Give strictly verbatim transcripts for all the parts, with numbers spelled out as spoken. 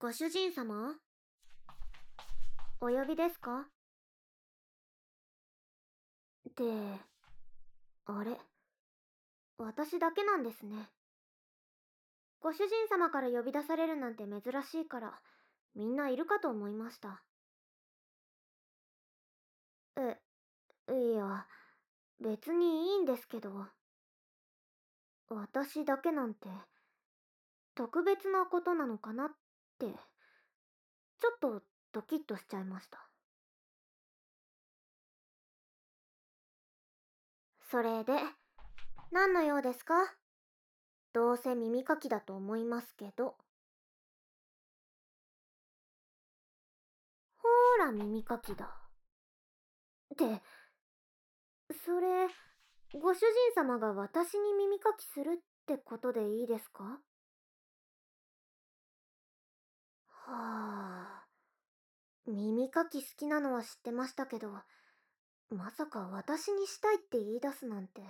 ご主人様、お呼びですか？で、あれ、私だけなんですね。ご主人様から呼び出されるなんて珍しいから、みんないるかと思いました。え、いや、別にいいんですけど、私だけなんて、特別なことなのかなって、ちょっとドキッとしちゃいました。それで、何の用ですか？どうせ耳かきだと思いますけど。ほーら耳かきだ。って、それ、ご主人様が私に耳かきするってことでいいですか？はあ、耳かき好きなのは知ってましたけど、まさか私にしたいって言い出すなんて。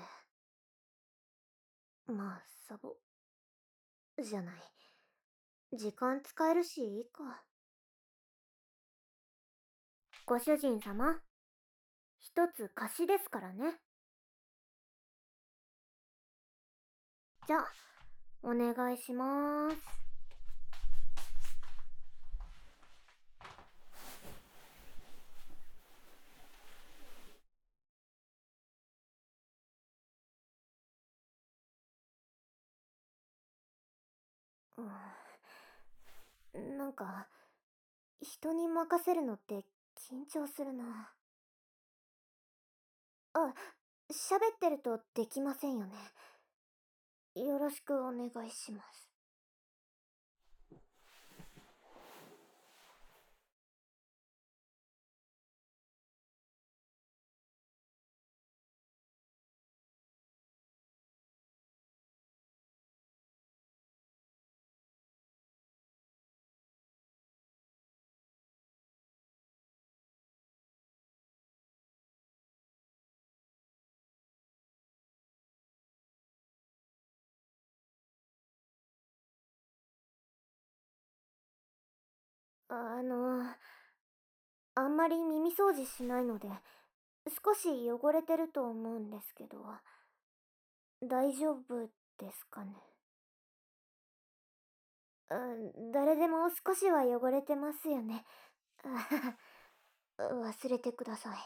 まあ、サボ、じゃない。時間使えるしいいか。ご主人様、一つ貸しですからね。じゃあ、お願いしまーす。うん、なんか、人に任せるのって緊張するな。あ、喋ってるとできませんよね。よろしくお願いします。あの、あんまり耳掃除しないので、少し汚れてると思うんですけど、大丈夫ですかね。うん、誰でも少しは汚れてますよね。あ忘れてください。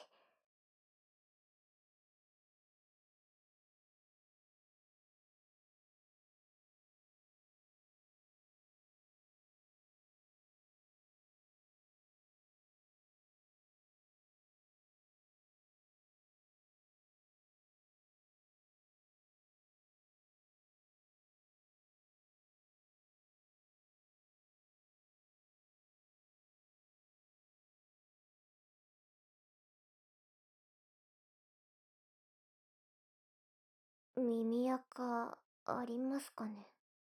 耳垢ありますかね。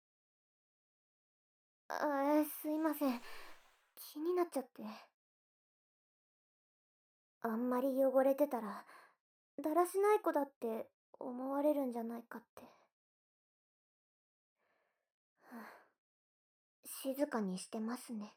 あ、すいません。気になっちゃって。あんまり汚れてたら、だらしない子だって思われるんじゃないかって。はあ、静かにしてますね。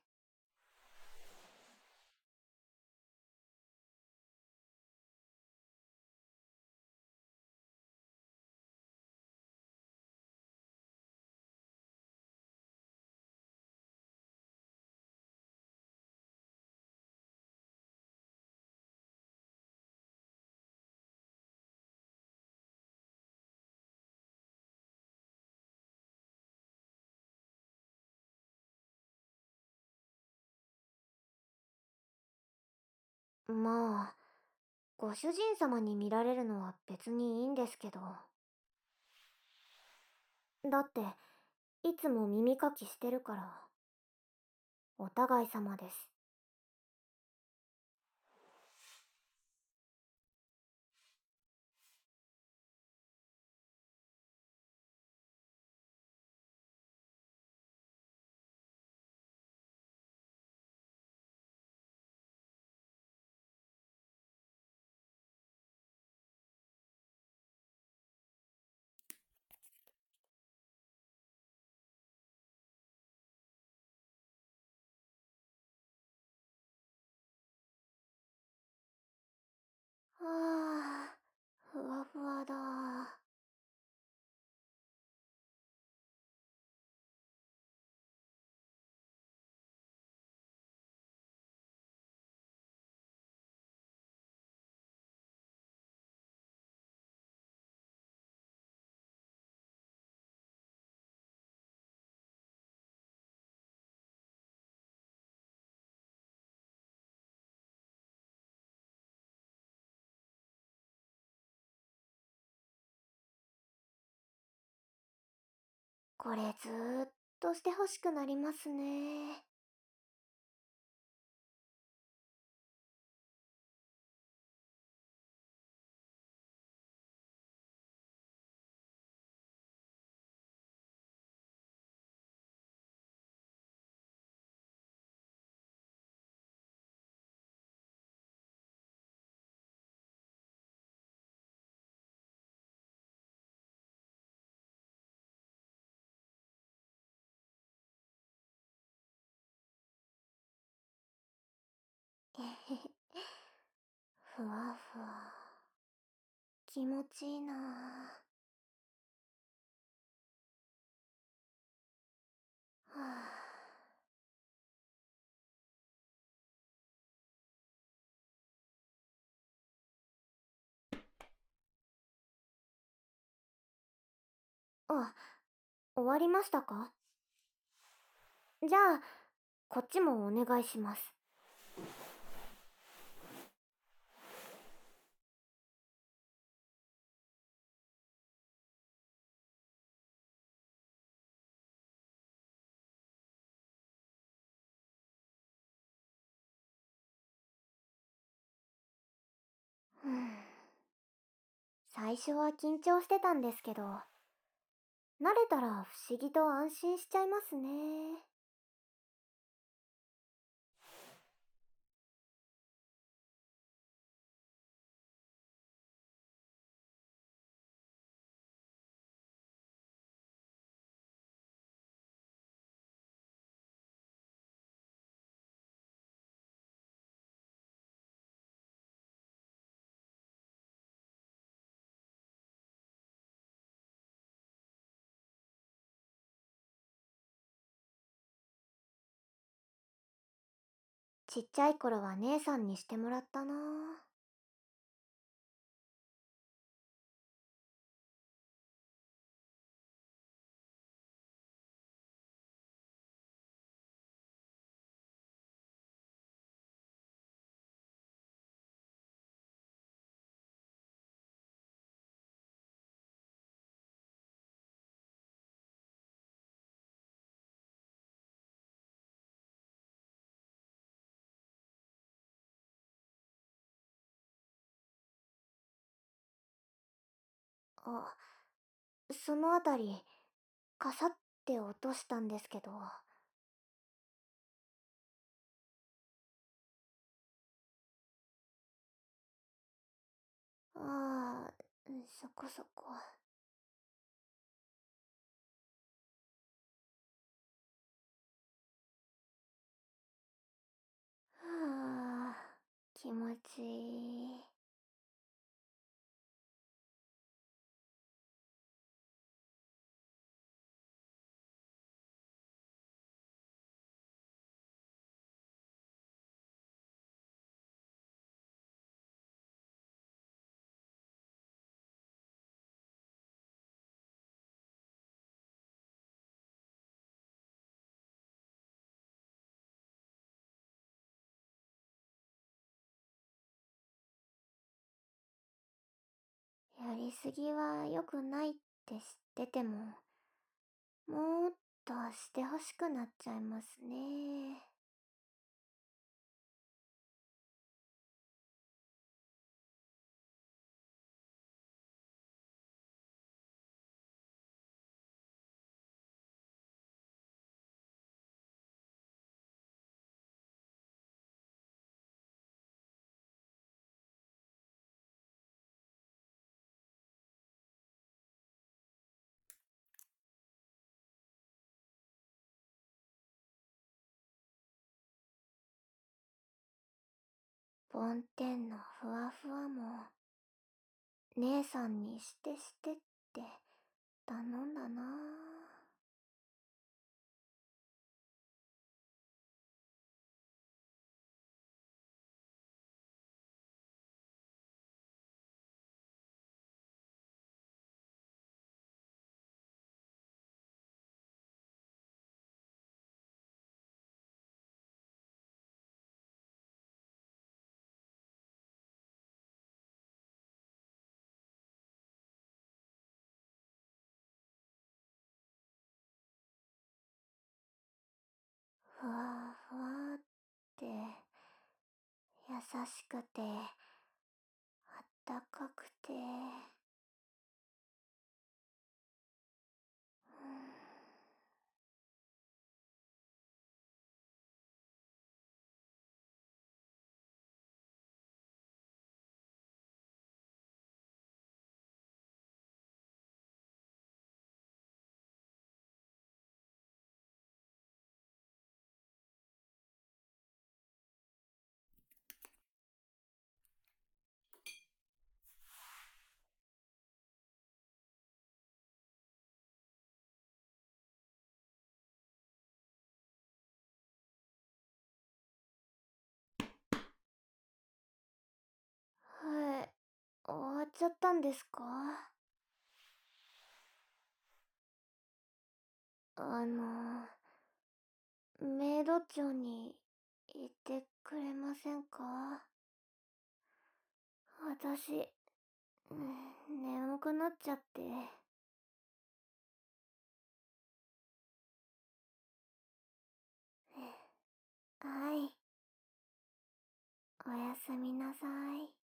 まあ、ご主人様に見られるのは別にいいんですけど。だって、いつも耳かきしてるから、お互い様です。 ふわふわだ。これずーっとしてほしくなりますね。えへへ。ふわふわ。気持ちいいなぁ。はぁ。あ、終わりましたか？じゃあ、こっちもお願いします。うん。最初は緊張してたんですけど、慣れたら不思議と安心しちゃいますね。ちっちゃい頃は姉さんにしてもらったなぁ。あ、そのあたり、かさって落としたんですけど。ああ、そこそこ。はあ、気持ちいい。やりすぎは良くないって知ってても、もっとしてほしくなっちゃいますね。梵天のふわふわも姉さんにしてしてって頼んだな。ふわふわって優しくてあったかくて、うん。はい、終わっちゃったんですか？あの、メイド長に言ってくれませんか？私、うん、眠くなっちゃって。はい。おやすみなさい。